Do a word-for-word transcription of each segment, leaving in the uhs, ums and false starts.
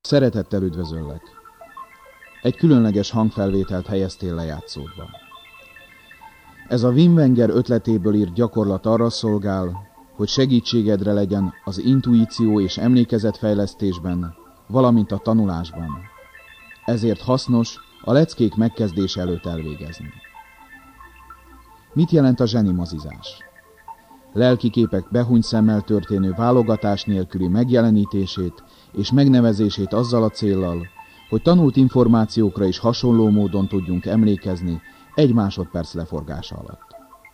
Szeretettel üdvözöllek! Egy különleges hangfelvételt helyeztél lejátszódba. Ez a Wim Wenger ötletéből írt gyakorlat arra szolgál, hogy segítségedre legyen az intuíció és emlékezetfejlesztésben, valamint a tanulásban. Ezért hasznos a leckék megkezdése előtt elvégezni. Mit jelent a zsenimozizás? Lelkiképek behunyt szemmel történő válogatás nélküli megjelenítését és megnevezését azzal a céllal, hogy tanult információkra is hasonló módon tudjunk emlékezni egy másodperc leforgása alatt.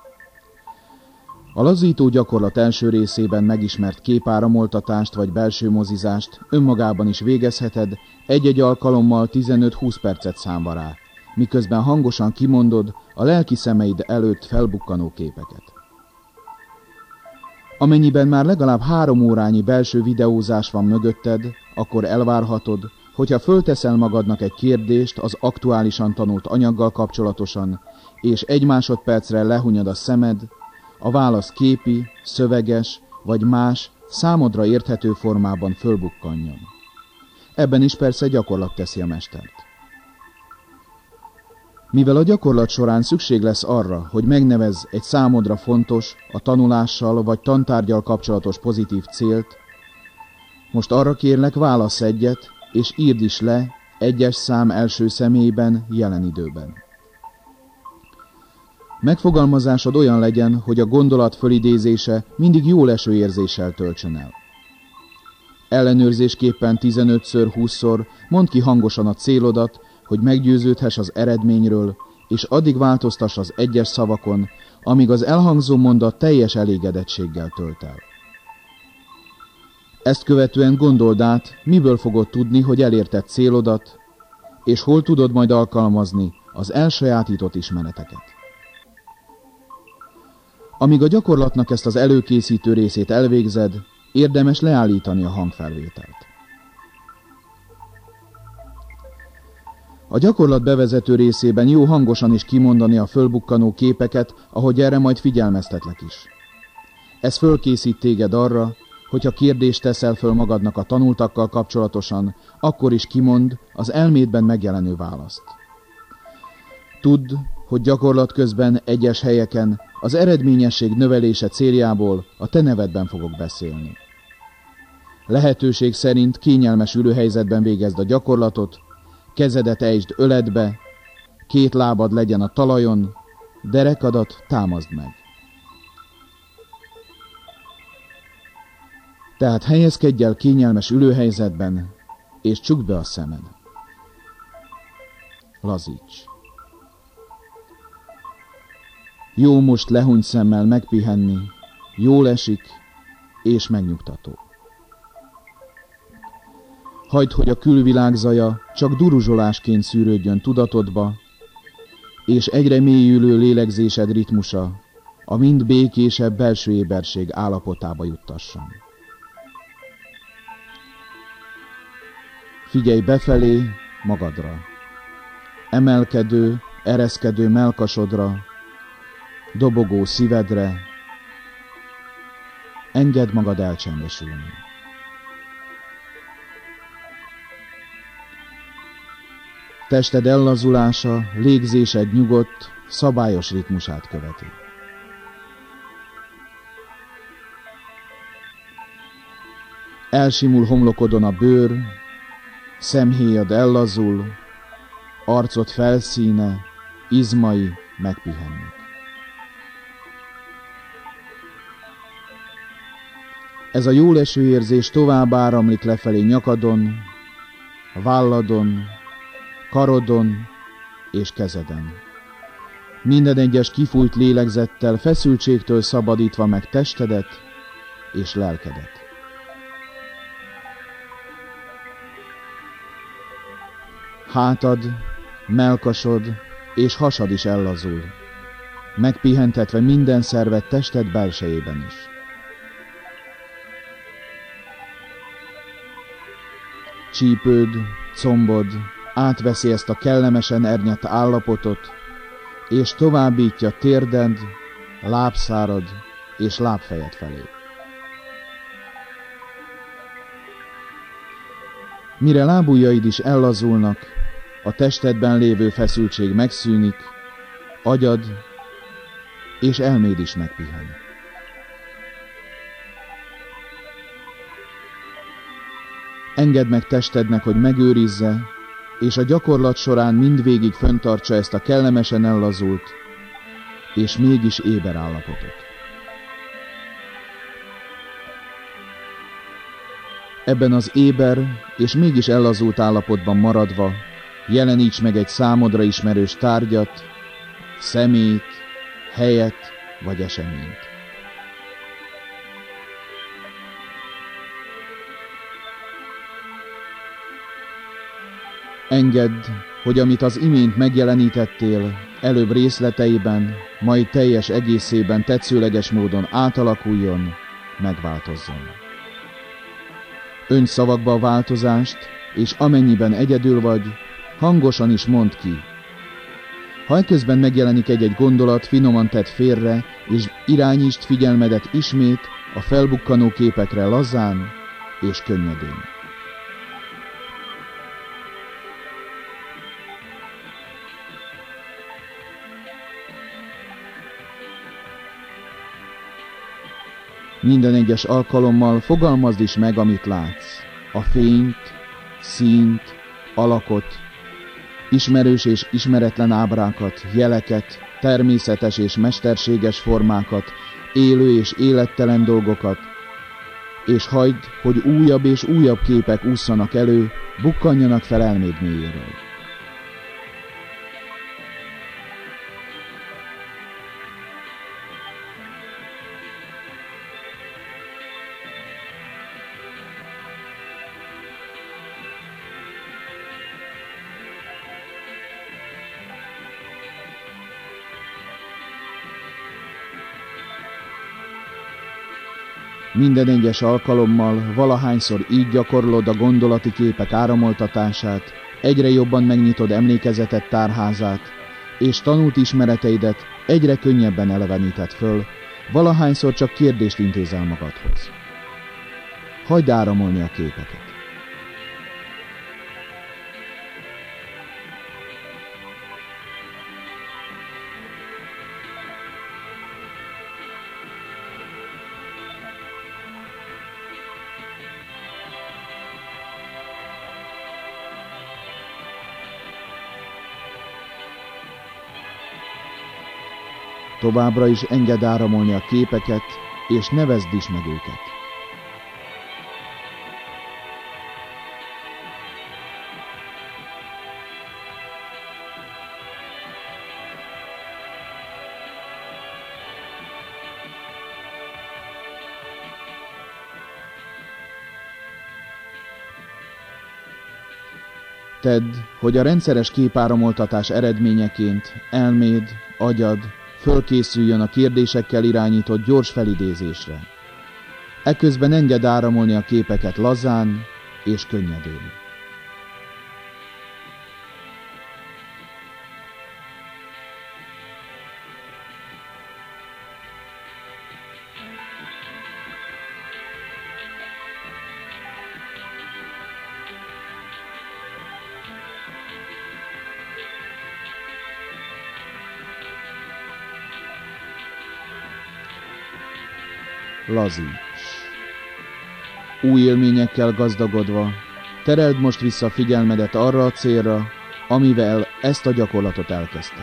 A lazító gyakorlat első részében megismert képáramoltatást vagy belső mozizást önmagában is végezheted egy-egy alkalommal tizenöt-húsz percet számba rá, miközben hangosan kimondod a lelki szemeid előtt felbukkanó képeket. Amennyiben már legalább három órányi belső videózás van mögötted, akkor elvárhatod, hogyha fölteszel magadnak egy kérdést az aktuálisan tanult anyaggal kapcsolatosan, és egy másodpercre lehunyod a szemed, a válasz képi, szöveges vagy más, számodra érthető formában fölbukkanjon. Ebben is persze gyakorlat teszi a mestert. Mivel a gyakorlat során szükség lesz arra, hogy megnevezz egy számodra fontos, a tanulással vagy tantárggyal kapcsolatos pozitív célt, most arra kérlek, válasz egyet, és írd is le egyes szám első személyben, jelen időben. Megfogalmazásod olyan legyen, hogy a gondolat fölidézése mindig jól eső érzéssel töltsön el. Ellenőrzésképpen tizenötször-húszszor mondd ki hangosan a célodat, hogy meggyőződhess az eredményről, és addig változtass az egyes szavakon, amíg az elhangzó mondat teljes elégedettséggel tölt el. Ezt követően gondold át, miből fogod tudni, hogy elérted célodat, és hol tudod majd alkalmazni az elsajátított ismereteket. Amíg a gyakorlatnak ezt az előkészítő részét elvégzed, érdemes leállítani a hangfelvételt. A gyakorlat bevezető részében jó hangosan is kimondani a fölbukkanó képeket, ahogy erre majd figyelmeztetlek is. Ez fölkészít téged arra, hogyha kérdést teszel föl magadnak a tanultakkal kapcsolatosan, akkor is kimond az elmédben megjelenő választ. Tudd, hogy gyakorlat közben egyes helyeken az eredményesség növelése céljából a te nevedben fogok beszélni. Lehetőség szerint kényelmes ülőhelyzetben végezd a gyakorlatot, kezedet ejtsd öledbe, két lábad legyen a talajon, derekadat támaszd meg. Tehát helyezkedj el kényelmes ülőhelyzetben, és csukd be a szemed. Lazíts. Jó most lehunyt szemmel megpihenni, jól esik és megnyugtató. Hagyd, hogy a külvilág zaja csak duruzsolásként szűrődjön tudatodba, és egyre mélyülő lélegzésed ritmusa a mind békésebb belső éberség állapotába juttasson. Figyelj befelé magadra, emelkedő, ereszkedő mellkasodra, dobogó szívedre, engedd magad elcsendesülni. Tested ellazulása, légzésed nyugodt, szabályos ritmusát követi. Elsimul homlokodon a bőr, szemhéjad ellazul, arcod felszíne, izmai megpihennek. Ez a jóleső érzés tovább áramlik lefelé nyakadon, válladon, karodon és kezeden. Minden egyes kifújt lélegzettel feszültségtől szabadítva meg testedet és lelkedet. Hátad, mellkasod és hasad is ellazul, megpihentetve minden szervet tested belsejében is. Csípőd, combod átveszi ezt a kellemesen ernyett állapotot, és továbbítja térded, lábszárad és lábfejed felé. Mire lábujjaid is ellazulnak, a testedben lévő feszültség megszűnik, agyad és elméd is megpihen. Engedd meg testednek, hogy megőrizze, és a gyakorlat során mindvégig fenntartsa ezt a kellemesen ellazult, és mégis éber állapotot. Ebben az éber és mégis ellazult állapotban maradva jeleníts meg egy számodra ismerős tárgyat, személyt, helyet vagy eseményt. Engedd, hogy amit az imént megjelenítettél, előbb részleteiben, majd teljes egészében tetszőleges módon átalakuljon, megváltozzon. Önts szavakba a változást, és amennyiben egyedül vagy, hangosan is mondd ki. Ha eközben megjelenik egy-egy gondolat, finoman tedd félre, és irányítsd figyelmedet ismét a felbukkanó képekre lazán és könnyedén. Minden egyes alkalommal fogalmazd is meg, amit látsz. A fényt, színt, alakot, ismerős és ismeretlen ábrákat, jeleket, természetes és mesterséges formákat, élő és élettelen dolgokat, és hagyd, hogy újabb és újabb képek ússzanak elő, bukkanjanak fel elméd mélyéről. Minden egyes alkalommal, valahányszor így gyakorlod a gondolati képek áramoltatását, egyre jobban megnyitod emlékezeted tárházát, és tanult ismereteidet egyre könnyebben eleveníted föl, valahányszor csak kérdést intézel magadhoz. Hagyd áramolni a képeket. Továbbra is engedd áramolni a képeket, és nevezd is meg őket. Tedd, hogy a rendszeres képáramoltatás eredményeként elméd, agyad, fölkészüljön a kérdésekkel irányított gyors felidézésre. Eközben engedd áramolni a képeket lazán és könnyedén. Lazíts. Új élményekkel gazdagodva, tereld most vissza figyelmedet arra a célra, amivel ezt a gyakorlatot elkezdted.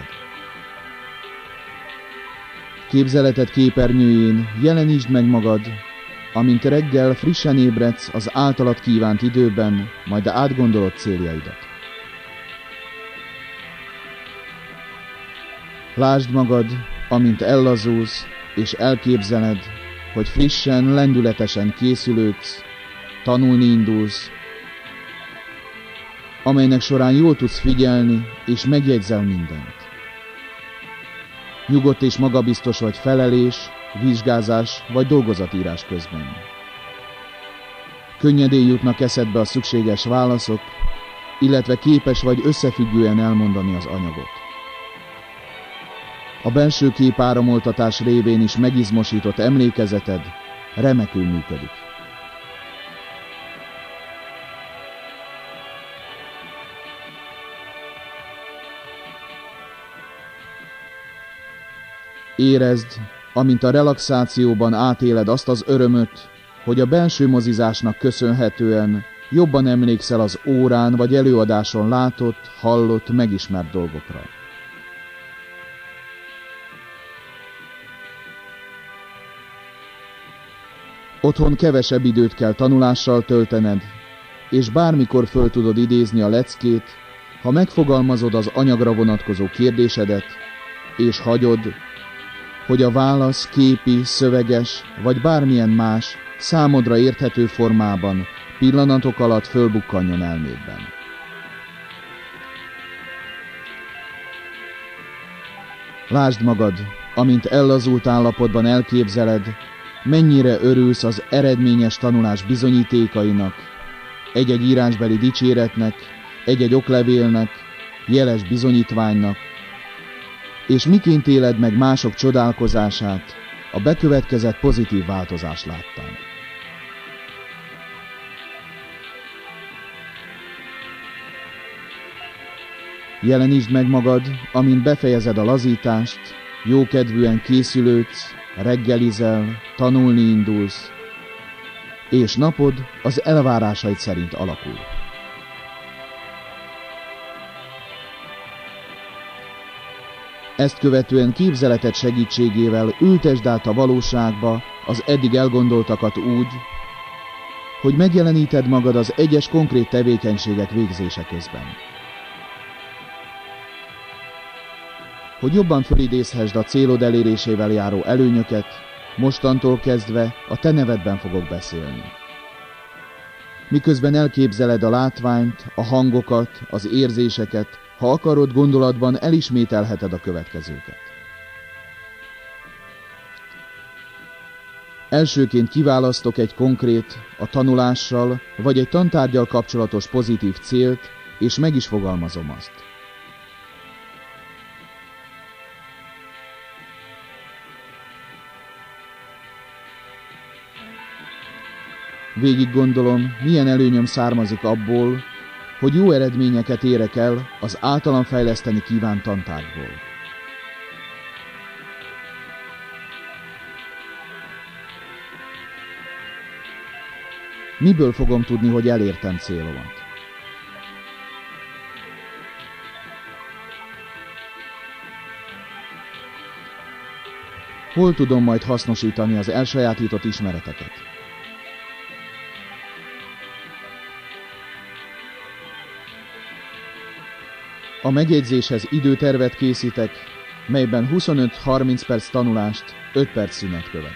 Képzeleted képernyőjén jelenítsd meg magad, amint reggel frissen ébredsz az általad kívánt időben, majd átgondolod céljaidat. Lásd magad, amint ellazulsz, és elképzeled, hogy frissen, lendületesen készülődsz, tanulni indulsz, amelynek során jól tudsz figyelni, és megjegyzel mindent. Nyugodt és magabiztos vagy felelés, vizsgázás vagy dolgozatírás közben. Könnyedén jutnak eszedbe a szükséges válaszok, illetve képes vagy összefüggően elmondani az anyagot. A belső képáramoltatás révén is megizmosított emlékezeted remekül működik. Érezd, amint a relaxációban átéled azt az örömöt, hogy a belső mozizásnak köszönhetően jobban emlékszel az órán vagy előadáson látott, hallott, megismert dolgokra. Otthon kevesebb időt kell tanulással töltened, és bármikor föl tudod idézni a leckét, ha megfogalmazod az anyagra vonatkozó kérdésedet, és hagyod, hogy a válasz képi, szöveges vagy bármilyen más, számodra érthető formában pillanatok alatt fölbukkanjon elmédben. Lásd magad, amint ellazult állapotban elképzeled, mennyire örülsz az eredményes tanulás bizonyítékainak, egy-egy írásbeli dicséretnek, egy-egy oklevélnek, jeles bizonyítványnak, és miként éled meg mások csodálkozását, a bekövetkezett pozitív változás láttán. Jelenítsd meg magad, amint befejezed a lazítást, jókedvűen készülődsz, reggelizel, tanulni indulsz, és napod az elvárásaid szerint alakul. Ezt követően képzeleted segítségével ültesd át a valóságba az eddig elgondoltakat úgy, hogy megjeleníted magad az egyes konkrét tevékenységek végzése közben. Hogy jobban fölidézhessd a célod elérésével járó előnyöket, mostantól kezdve a te nevedben fogok beszélni. Miközben elképzeled a látványt, a hangokat, az érzéseket, ha akarod, gondolatban elismételheted a következőket. Elsőként kiválasztok egy konkrét, a tanulással vagy egy tantárggyal kapcsolatos pozitív célt, és meg is fogalmazom azt. Végig gondolom, milyen előnyöm származik abból, hogy jó eredményeket érek el az általam fejleszteni kívánt tantárgyból. Miből fogom tudni, hogy elértem célomat? Hol tudom majd hasznosítani az elsajátított ismereteket? A megjegyzéshez időtervet készítek, melyben huszonöt-harminc perc tanulást, öt perc szünet követ.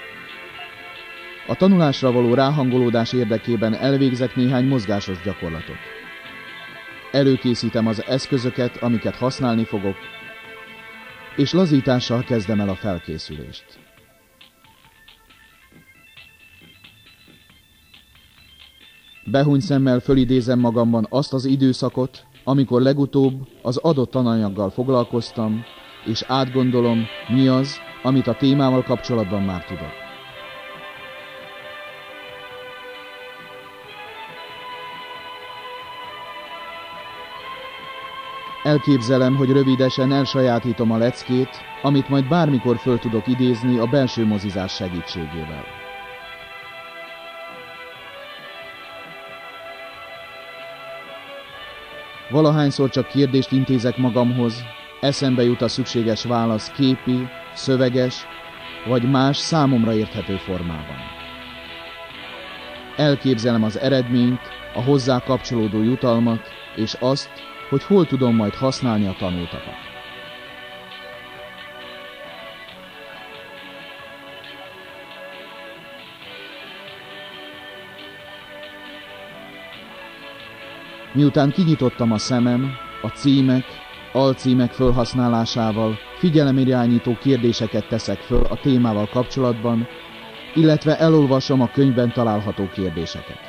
A tanulásra való ráhangolódás érdekében elvégzek néhány mozgásos gyakorlatot. Előkészítem az eszközöket, amiket használni fogok, és lazítással kezdem el a felkészülést. Behúny szemmel fölidézem magamban azt az időszakot, amikor legutóbb az adott tananyaggal foglalkoztam, és átgondolom, mi az, amit a témával kapcsolatban már tudok. Elképzelem, hogy rövidesen elsajátítom a leckét, amit majd bármikor föl tudok idézni a belső mozizás segítségével. Valahányszor csak kérdést intézek magamhoz, eszembe jut a szükséges válasz képi, szöveges, vagy más számomra érthető formában. Elképzelem az eredményt, a hozzá kapcsolódó jutalmat, és azt, hogy hol tudom majd használni a tanultakat. Miután kinyitottam a szemem, a címek, alcímek felhasználásával figyelemirányító kérdéseket teszek föl a témával kapcsolatban, illetve elolvasom a könyvben található kérdéseket.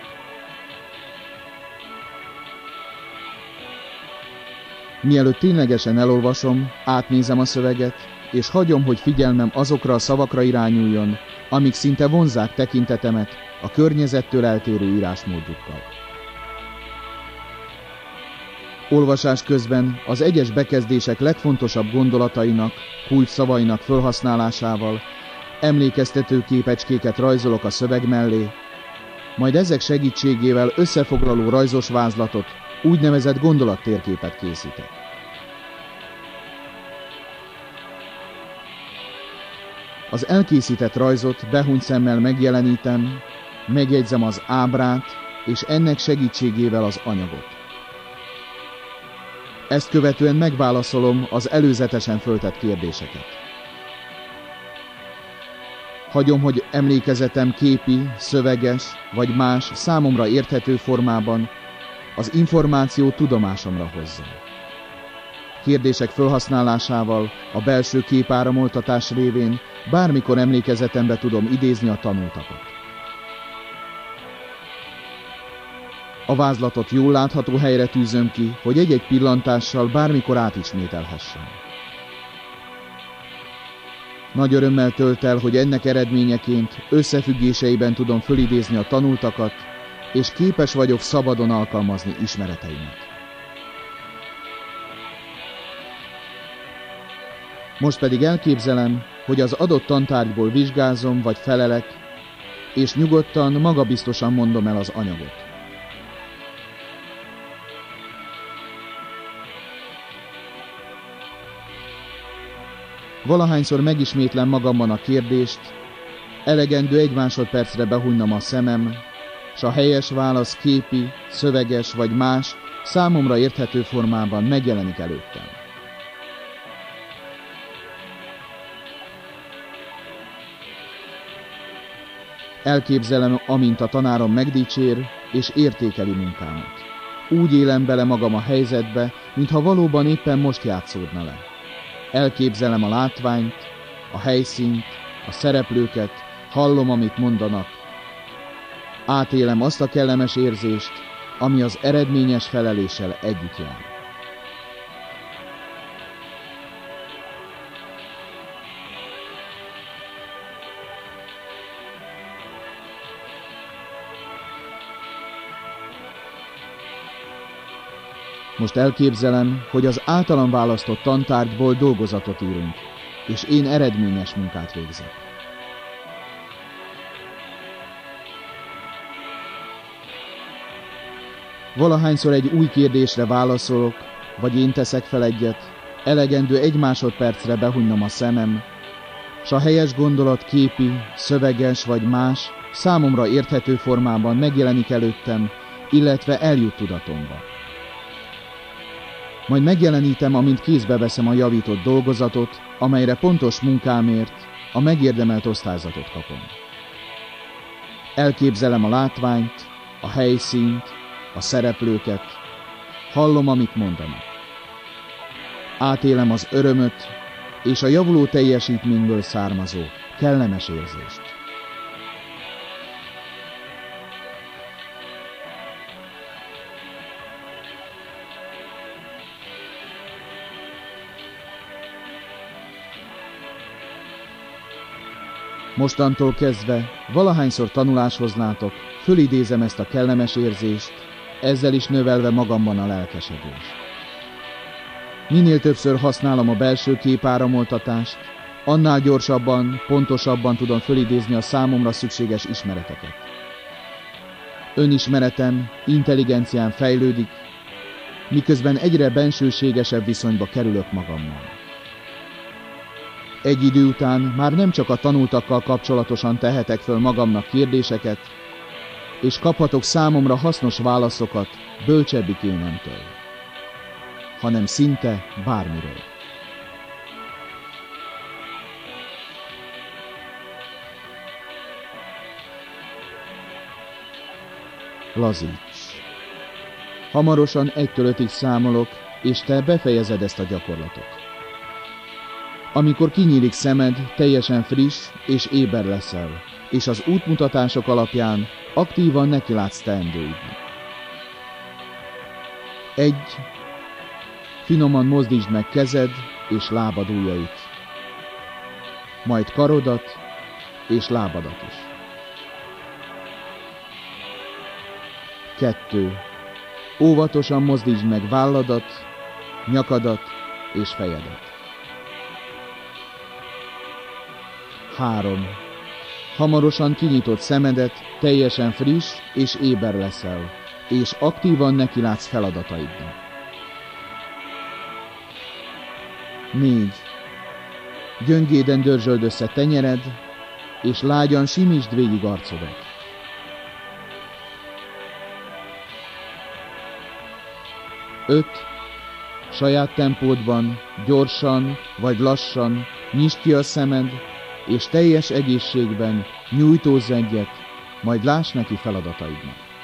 Mielőtt ténylegesen elolvasom, átnézem a szöveget, és hagyom, hogy figyelmem azokra a szavakra irányuljon, amik szinte vonzzák tekintetemet a környezettől eltérő írásmódjukkal. Olvasás közben az egyes bekezdések legfontosabb gondolatainak, kulcsszavainak felhasználásával emlékeztető képecskéket rajzolok a szöveg mellé, majd ezek segítségével összefoglaló rajzos vázlatot, úgynevezett gondolattérképet készítek. Az elkészített rajzot behunyt szemmel megjelenítem, megjegyzem az ábrát, és ennek segítségével az anyagot. Ezt követően megválaszolom az előzetesen föltett kérdéseket. Hagyom, hogy emlékezetem képi, szöveges vagy más számomra érthető formában az információ tudomásomra hozza. Kérdések felhasználásával a belső képáramoltatás révén bármikor emlékezetembe tudom idézni a tanultakat. A vázlatot jól látható helyre tűzöm ki, hogy egy-egy pillantással bármikor átismételhessem. Nagy örömmel tölt el, hogy ennek eredményeként összefüggéseiben tudom fölidézni a tanultakat, és képes vagyok szabadon alkalmazni ismereteimet. Most pedig elképzelem, hogy az adott tantárgyból vizsgázom vagy felelek, és nyugodtan, magabiztosan mondom el az anyagot. Valahányszor megismétlem magamban a kérdést, elegendő egy másodpercre behújnom a szemem, s a helyes válasz képi, szöveges vagy más, számomra érthető formában megjelenik előttem. Elképzelem, amint a tanárom megdicsér és értékeli munkámat. Úgy élem bele magam a helyzetbe, mintha valóban éppen most játszódna le. Elképzelem a látványt, a helyszínt, a szereplőket, hallom, amit mondanak. Átélem azt a kellemes érzést, ami az eredményes feleléssel együtt jár. Most elképzelem, hogy az általam választott tantárgyból dolgozatot írunk, és én eredményes munkát végzek. Valahányszor egy új kérdésre válaszolok, vagy én teszek fel egyet, elegendő egy másodpercre behújnom a szemem, s a helyes gondolat képi, szöveges vagy más, számomra érthető formában megjelenik előttem, illetve eljut tudatomba. Majd megjelenítem, amint kézbe veszem a javított dolgozatot, amelyre pontos munkámért a megérdemelt osztályzatot kapom. Elképzelem a látványt, a helyszínt, a szereplőket, hallom, amit mondanak. Átélem az örömöt és a javuló teljesítményből származó kellemes érzést. Mostantól kezdve, valahányszor tanuláshoz látok, fölidézem ezt a kellemes érzést, ezzel is növelve magamban a lelkesedést. Minél többször használom a belső képáramoltatást, annál gyorsabban, pontosabban tudom fölidézni a számomra szükséges ismereteket. Önismeretem, intelligenciám fejlődik, miközben egyre bensőségesebb viszonyba kerülök magammal. Egy idő után már nem csak a tanultakkal kapcsolatosan tehetek föl magamnak kérdéseket, és kaphatok számomra hasznos válaszokat bölcsebbik énemtől, hanem szinte bármiről. Lazíts! Hamarosan egytől ötig számolok, és te befejezed ezt a gyakorlatot. Amikor kinyílik szemed, teljesen friss és éber leszel, és az útmutatások alapján aktívan nekilátsz teendőidnek. Egy. Finoman mozdítsd meg kezed és lábad ujjait, majd karodat és lábadat is. Kettő. Óvatosan mozdítsd meg válladat, nyakadat és fejedet. három. Hamarosan kinyitod szemedet, teljesen friss és éber leszel, és aktívan nekilátsz feladataidnak. négy. Gyöngéden dörzsöld össze tenyered, és lágyan simítsd végig arcodat. öt. Saját tempódban, gyorsan vagy lassan nyisd ki a szemed, és teljes egészségben nyújtózz egyet, majd láss neki feladataidnak.